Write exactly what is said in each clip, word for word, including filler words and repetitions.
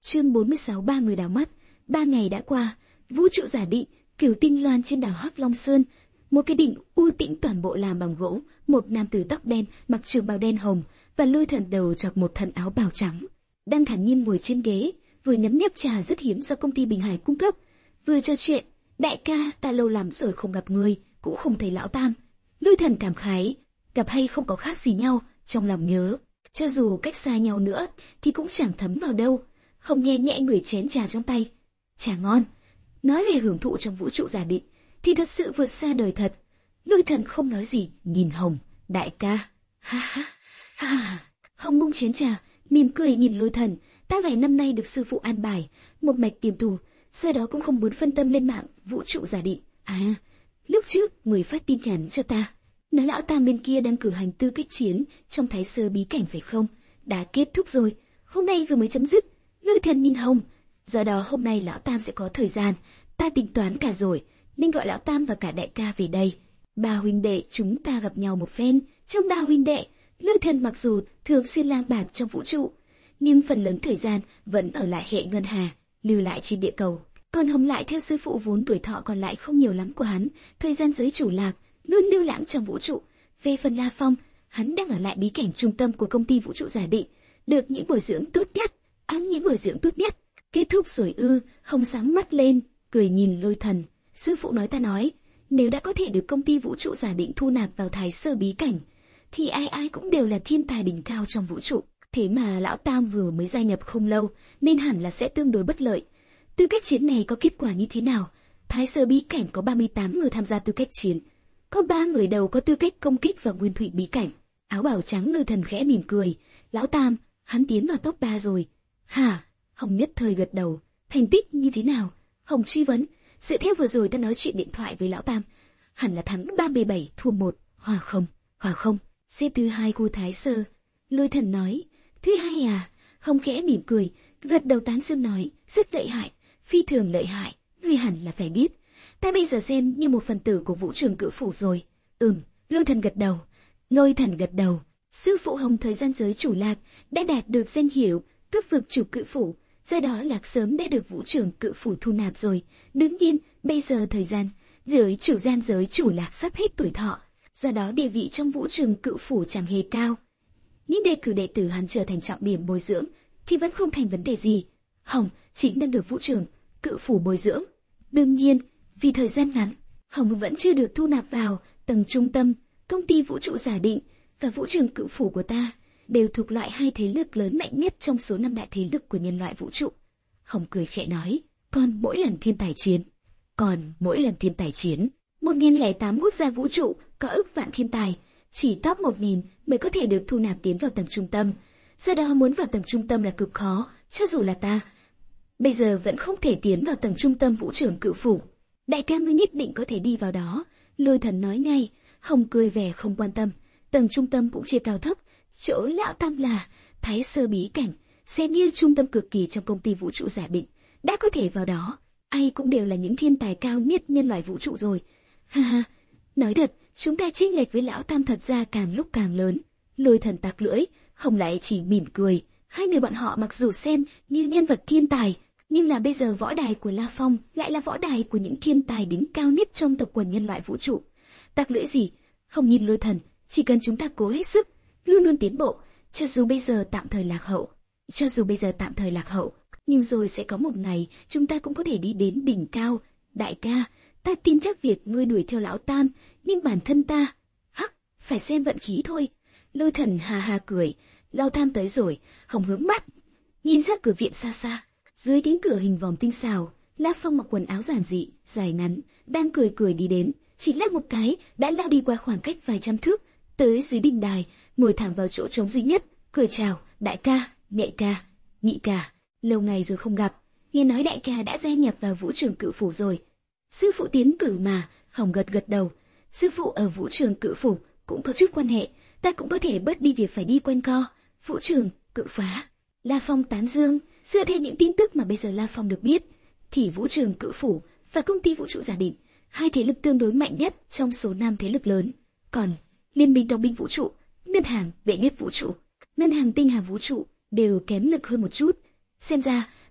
Chương bốn mươi sáu ba người đảo mắt. Ba ngày đã qua, vũ trụ giả định, Cửu Tinh Loan trên đảo Hắc Long Sơn, một cái đỉnh u tĩnh toàn bộ làm bằng gỗ, một nam tử tóc đen, mặc trường bào đen hồng và Lôi Thần đầu chọc một thân áo bào trắng, đang thản nhiên ngồi trên ghế, vừa nhấm nháp trà rất hiếm do công ty Bình Hải cung cấp, vừa trò chuyện. Đại ca, ta lâu lắm rồi không gặp người, cũng không thấy lão Tam. Lôi Thần cảm khái, gặp hay không có khác gì nhau, trong lòng nhớ, cho dù cách xa nhau nữa thì cũng chẳng thấm vào đâu. Hồng nhẹ nhẹ ngửi chén trà trong tay, trà ngon. Nói về hưởng thụ trong vũ trụ giả định thì thật sự vượt xa đời thật. Lôi Thần không nói gì, nhìn Hồng. Đại ca, ha ha ha. Hồng bung chén trà, mỉm cười nhìn Lôi Thần. Ta vài năm nay được sư phụ an bài một mạch tiềm tù, sau đó cũng không muốn phân tâm lên mạng vũ trụ giả định. À, lúc trước người phát tin nhắn cho ta, nói lão Tam bên kia đang cử hành tư cách chiến trong Thái Sơ bí cảnh phải không? Đã kết thúc rồi, hôm nay vừa mới chấm dứt. Lôi Thần nhìn Hồng, do đó hôm nay lão Tam sẽ có thời gian, ta tính toán cả rồi, nên gọi lão Tam và cả đại ca về đây. Ba huynh đệ chúng ta gặp nhau một phen. Trong ba huynh đệ, Lôi Thần mặc dù thường xuyên lang bạt trong vũ trụ, nhưng phần lớn thời gian vẫn ở lại hệ ngân hà, lưu lại trên địa cầu. Còn Hồng lại theo sư phụ vốn tuổi thọ còn lại không nhiều lắm của hắn, thời gian giới chủ lạc, luôn lưu lãng trong vũ trụ. Về phần La Phong, hắn đang ở lại bí cảnh trung tâm của công ty vũ trụ giả định, được những bồi dưỡng tốt nhất, ăn những bồi dưỡng tốt nhất. Kết thúc rồi ư? Hồng sáng mắt lên, cười nhìn Lôi Thần. Sư phụ nói ta nói, nếu đã có thể được công ty vũ trụ giả định thu nạp vào Thái Sơ bí cảnh, thì ai ai cũng đều là thiên tài đỉnh cao trong vũ trụ. Thế mà lão Tam vừa mới gia nhập không lâu, nên hẳn là sẽ tương đối bất lợi. Tư cách chiến này có kết quả như thế nào? Thái Sơ bí cảnh có ba mươi tám người tham gia tư cách chiến, có ba người đầu có tư cách công kích vào Nguyên Thủy bí cảnh. Áo bào trắng Lôi Thần khẽ mỉm cười. Lão Tam, hắn tiến vào top ba rồi. Hả? Hồng nhất thời gật đầu. Thành tích như thế nào? Hồng truy vấn. Dựa theo vừa rồi ta nói chuyện điện thoại với lão Tam, hẳn là thắng ba mươi bảy thua một. Hòa không? Hòa không? Xếp thứ hai khu Thái Sơ. Lôi Thần nói. Thứ hai à? Hồng khẽ mỉm cười, gật đầu tán dương nói. Rất lợi hại, phi thường lợi hại. Ngươi hẳn là phải biết, ta bây giờ xem như một phần tử của vũ trường Cự Phủ rồi. Ừm. Lôi Thần gật đầu. Lôi Thần gật đầu. Sư phụ Hồng thời gian giới chủ Lạc đã đạt được danh hiệu cấp vực chủ Cự Phủ, do đó Lạc sớm đã được vũ trường Cự Phủ thu nạp rồi. Đương nhiên, bây giờ thời gian giới chủ gian giới chủ Lạc sắp hết tuổi thọ, do đó địa vị trong vũ trường Cự Phủ chẳng hề cao. Những đề cử đệ tử hắn trở thành trọng điểm bồi dưỡng thì vẫn không thành vấn đề gì. Hồng chính đang được vũ trường Cự Phủ bồi dưỡng. Đương nhiên, vì thời gian ngắn, Hồng vẫn chưa được thu nạp vào tầng trung tâm. Công ty vũ trụ giả định và vũ trường Cự Phủ của ta đều thuộc loại hai thế lực lớn mạnh nhất trong số năm đại thế lực của nhân loại vũ trụ. Hồng cười khẽ nói, còn mỗi lần thiên tài chiến, còn mỗi lần thiên tài chiến, một nghìn lẻ tám quốc gia vũ trụ có ức vạn thiên tài, chỉ top một nghìn mới có thể được thu nạp tiến vào tầng trung tâm. Do đó muốn vào tầng trung tâm là cực khó, cho dù là ta bây giờ vẫn không thể tiến vào tầng trung tâm vũ trường Cự Phủ. Đại ca ngươi nhất định có thể đi vào đó. Lôi Thần nói ngay. Hồng cười vẻ không quan tâm. Tầng trung tâm cũng chia cao thấp, chỗ lão Tam là Thái Sơ bí cảnh, xem như trung tâm cực kỳ trong công ty vũ trụ giả định. Đã có thể vào đó, ai cũng đều là những thiên tài cao nhất nhân loại vũ trụ rồi. Ha ha, nói thật, chúng ta chênh lệch với lão Tam thật ra càng lúc càng lớn. Lôi Thần tặc lưỡi, Hồng lại chỉ mỉm cười. Hai người bọn họ mặc dù xem như nhân vật thiên tài, nhưng là bây giờ võ đài của La Phong lại là võ đài của những thiên tài đỉnh cao nhất trong tộc quần nhân loại vũ trụ. Tặc lưỡi gì? Không nhìn Lôi Thần, chỉ cần chúng ta cố hết sức, luôn luôn tiến bộ, cho dù bây giờ tạm thời lạc hậu, cho dù bây giờ tạm thời lạc hậu, nhưng rồi sẽ có một ngày chúng ta cũng có thể đi đến đỉnh cao. Đại ca, ta tin chắc việc ngươi đuổi theo lão Tam, nhưng bản thân ta, hắc, phải xem vận khí thôi. Lôi Thần hà hà cười. Lão Tam tới rồi. Hồng hướng mắt nhìn ra cửa viện xa xa. Dưới cánh cửa hình vòm tinh xảo, La Phong mặc quần áo giản dị, dài ngắn, đang cười cười đi đến, chỉ lắc một cái đã lao đi qua khoảng cách vài trăm thước, tới dưới đình đài, ngồi thẳng vào chỗ trống duy nhất, cười chào, đại ca, nhẹ ca, nhị ca, lâu ngày rồi không gặp, nghe nói đại ca đã gia nhập vào vũ trường Cự Phủ rồi. Sư phụ tiến cử mà. Hồng gật gật đầu. Sư phụ ở vũ trường Cự Phủ cũng có chút quan hệ, ta cũng có thể bớt đi việc phải đi quanh co. Vũ trường Cự Phá. La Phong tán dương. Dựa theo những tin tức mà bây giờ La Phong được biết, thì vũ trường Cự Phủ và công ty vũ trụ giả định, hai thế lực tương đối mạnh nhất trong số năm thế lực lớn. Còn Liên minh đồng binh vũ trụ, ngân hàng vệ nhất vũ trụ, ngân hàng tinh hà vũ trụ đều kém lực hơn một chút. Xem ra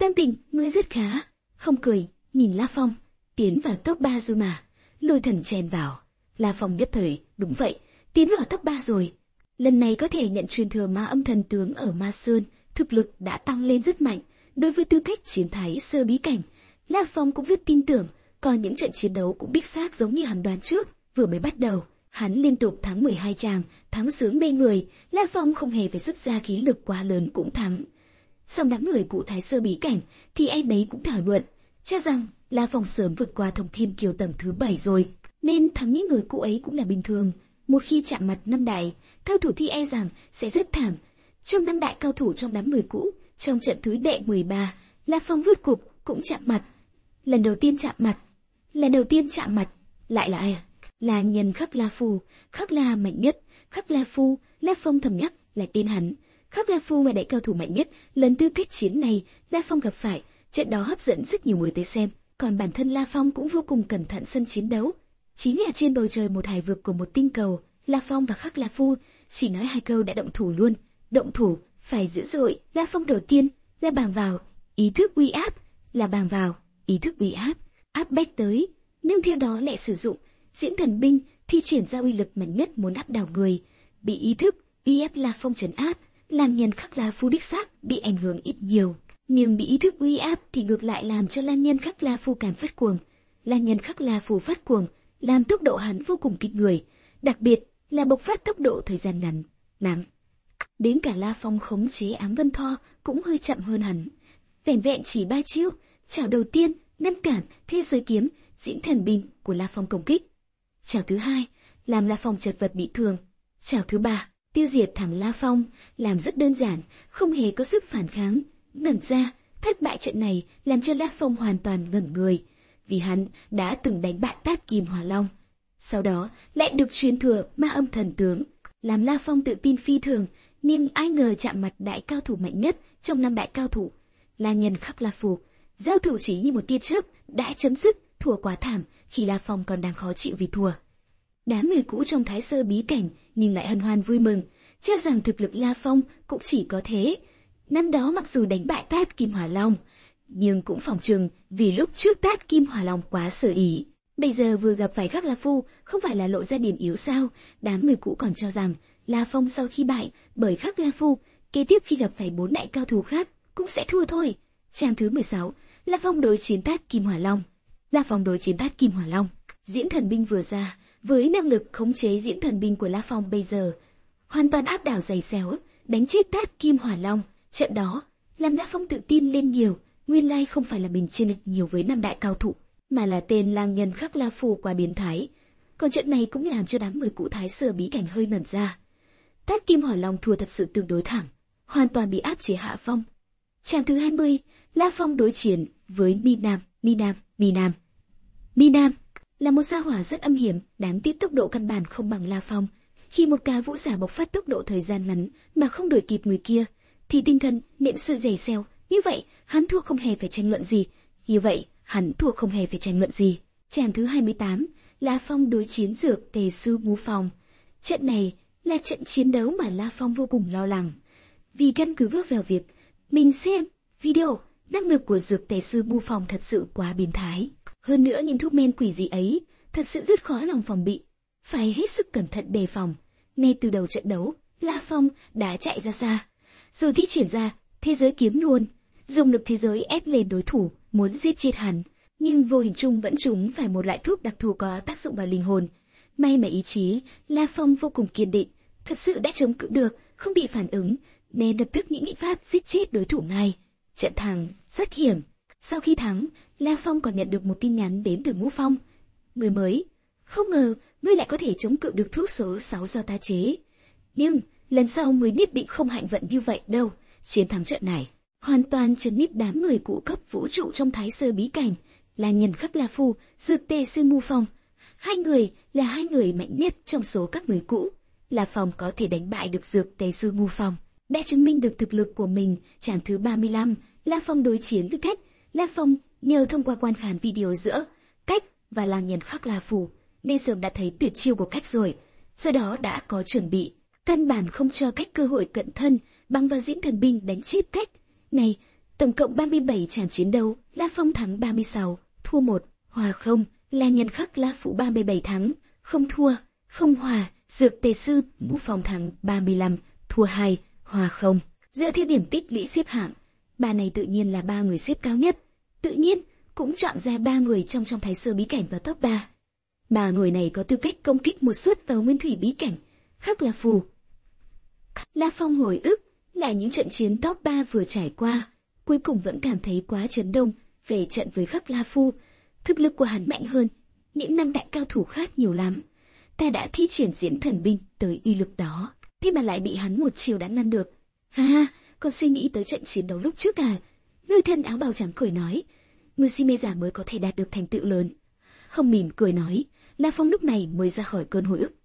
Tam Tình, ngươi rất khá. Không cười, nhìn La Phong, tiến vào top ba rồi mà. Lôi Thần chen vào. La Phong nhất thời, đúng vậy, tiến vào top ba rồi. Lần này có thể nhận truyền thừa Ma Âm Thần Tướng ở Ma Sơn, thực lực đã tăng lên rất mạnh. Đối với tư cách chiến thái sơ bí cảnh, La Phong cũng rất tin tưởng, còn những trận chiến đấu cũng biết xác giống như hắn đoán trước. Vừa mới bắt đầu, hắn liên tục thắng mười hai tràng, thắng sướng mê người, La Phong không hề phải xuất ra khí lực quá lớn cũng thắng. Xong đám người cụ thái sơ bí cảnh thì em đấy cũng thảo luận, cho rằng La Phong sớm vượt qua Thông Thiên Kiều tầng thứ bảy rồi, nên thắng những người cụ ấy cũng là bình thường. Một khi chạm mặt năm đại cao thủ thì e rằng sẽ rất thảm. Trong năm đại cao thủ trong đám người cũ, trong trận thứ đệ mười ba, La Phong vượt cục cũng chạm mặt. Lần đầu tiên chạm mặt, lần đầu tiên chạm mặt, lại là ai? Là nhân Khắc La Phu. Khắc La mạnh nhất, Khắc La Phu, La Phong thầm nhắc lại tên hắn. Khắc La Phu là đại cao thủ mạnh nhất, lần tư cách chiến này La Phong gặp phải, trận đó hấp dẫn rất nhiều người tới xem, còn bản thân La Phong cũng vô cùng cẩn thận sân chiến đấu. Chính là trên bầu trời một hải vực của một tinh cầu, La Phong và Khắc La Phu chỉ nói hai câu đã động thủ luôn. Động thủ phải dữ dội. La Phong đầu tiên là bàng vào, ý thức uy áp, là bàng vào, ý thức uy áp, áp bách tới, nhưng theo đó lại sử dụng diễn thần binh, thi triển ra uy lực mạnh nhất muốn áp đảo người. Bị ý thức uy áp La Phong trấn áp, làm nhân Khắc La Phu đích xác bị ảnh hưởng ít nhiều, nhưng bị ý thức uy áp thì ngược lại làm cho La nhân Khắc La Phu càng phát cuồng. La nhân Khắc La Phu phát cuồng, làm tốc độ hắn vô cùng kinh người, đặc biệt là bộc phát tốc độ thời gian ngắn, ngắn. Đến cả La Phong khống chế Ám Vân Tho cũng hơi chậm hơn hắn, vẻn vẹn chỉ ba chiêu. Chảo đầu tiên ngăn cản thế giới kiếm diễn thần binh của La Phong công kích. Chảo thứ hai làm La Phong chật vật bị thương. Chảo thứ ba tiêu diệt thẳng La Phong, làm rất đơn giản, không hề có sức phản kháng. Ngẩn ra, thất bại trận này làm cho La Phong hoàn toàn ngẩn người, vì hắn đã từng đánh bại Tát Kim Hỏa Long, sau đó lại được truyền thừa Ma Âm Thần Tướng, làm La Phong tự tin phi thường. Nhưng ai ngờ chạm mặt đại cao thủ mạnh nhất trong năm đại cao thủ, La nhân Khắc La Phu, giao thủ chỉ như một tia chớp đã chấm dứt, thua quá thảm, khi La Phong còn đang khó chịu vì thua. Đám người cũ trong Thái Sơ bí cảnh nhưng lại hân hoan vui mừng, cho rằng thực lực La Phong cũng chỉ có thế. Năm đó mặc dù đánh bại Tát Kim Hỏa Long, nhưng cũng phòng trừng vì lúc trước Tát Kim Hỏa Long quá sở ý, bây giờ vừa gặp phải Khắc La Phu, không phải là lộ ra điểm yếu sao? Đám người cũ còn cho rằng La Phong sau khi bại bởi Khắc La Phu, kế tiếp khi gặp phải bốn đại cao thủ khác cũng sẽ thua thôi. Trang thứ mười sáu, La Phong đối chiến Tát Kim Hỏa Long. La Phong đối chiến Tát Kim Hỏa Long. Diễn thần binh vừa ra, với năng lực khống chế diễn thần binh của La Phong bây giờ, hoàn toàn áp đảo giày xéo, đánh chết Tát Kim Hỏa Long. Trận đó làm La Phong tự tin lên nhiều, nguyên lai không phải là mình chênh lệch nhiều với năm đại cao thủ, mà là tên lang nhân Khắc La Phu quá biến thái. Còn trận này cũng làm cho đám người cũ Thái Sơ bí cảnh hơi ngẩn ra. Tát Kim Hỏa Long thua thật sự tương đối thảm, hoàn toàn bị áp chế hạ phong. Trang thứ hai mươi, La Phong đối chiến với Mi Nam. Mi Nam, Mi Nam, Mi Nam là một gia hỏa rất âm hiểm, đáng tiếc tốc độ căn bản không bằng La Phong. Khi một cá vũ giả bộc phát tốc độ thời gian ngắn mà không đuổi kịp người kia, thì tinh thần niệm sự dày xéo. Như vậy, hắn thua không hề phải tranh luận gì. Như vậy, hắn thua không hề phải tranh luận gì. Trang thứ hai mươi tám, La Phong đối chiến Dược Tề Sư Mưu Phong. Trận này là trận chiến đấu mà La Phong vô cùng lo lắng, vì căn cứ vào việc mình xem video, năng lực của Dược Tề Sư Mưu Phong thật sự quá biến thái. Hơn nữa những thuốc men quỷ dị ấy thật sự rất khó lòng phòng bị, phải hết sức cẩn thận đề phòng. Ngay từ đầu trận đấu, La Phong đã chạy ra xa, rồi thi triển ra thế giới kiếm luôn, dùng lực thế giới ép lên đối thủ, muốn giết chết hắn, nhưng vô hình chung vẫn trúng phải một loại thuốc đặc thù có tác dụng vào linh hồn. May mà ý chí La Phong vô cùng kiên định, thật sự đã chống cự được, không bị phản ứng, nên lập tức nghĩ nghị pháp giết chết đối thủ ngay. Trận thắng rất hiểm. Sau khi thắng, La Phong còn nhận được một tin nhắn đến từ Ngũ Phong. Người mới, không ngờ ngươi lại có thể chống cự được thuốc số sáu do ta chế. Nhưng lần sau ngươi nhất định không hạnh vận như vậy đâu. Chiến thắng trận này hoàn toàn trấn áp đám người cũ cấp vũ trụ trong Thái Sơ bí cảnh, là nhân Khắc La Phu, Dược Tề Sư Mưu Phong. Hai người là hai người mạnh nhất trong số các người cũ. La Phong có thể đánh bại được Dược Tề Sư Mưu Phong, đã chứng minh được thực lực của mình. Trang thứ ba mươi lăm, La Phong đối chiến với Cách. La Phong nhờ thông qua quan khán video giữa Cách và lang nhân Khắc La Phu nên sớm đã thấy tuyệt chiêu của Cách rồi, do đó đã có chuẩn bị, căn bản không cho Cách cơ hội cận thân, bằng vào diễn thần binh đánh chết Cách. Này, Tổng cộng ba mươi bảy trận chiến đấu, La Phong thắng ba mươi sáu, thua một, hòa không. La Nhân Khắc La Phụ ba mươi bảy thắng, không thua, không hòa. Dược Tề Sư Ngũ Phong thắng ba mươi lăm, thua hai, hòa không. Dựa theo điểm tích lũy xếp hạng, ba này tự nhiên là ba người xếp cao nhất. Tự nhiên cũng chọn ra ba người trong trong Thái Sơ bí cảnh vào top ba. Ba người này có tư cách công kích một suất vào Nguyên Thủy bí cảnh. Khắc La Phù. La Phong hồi ức lại những trận chiến top ba vừa trải qua, cuối cùng vẫn cảm thấy quá chấn động về trận với Khắc La Phu. Thực lực của hắn mạnh hơn những năm đại cao thủ khác nhiều lắm. Ta đã thi triển diễn thần binh tới uy lực đó, thế mà lại bị hắn một chiều đã ngăn được. Ha ha, còn suy nghĩ tới trận chiến đấu lúc trước à? Người thân áo bào trắng cười nói, người si mê giả mới có thể đạt được thành tựu lớn. Không mỉm cười nói, La Phong lúc này mới ra khỏi cơn hồi ức.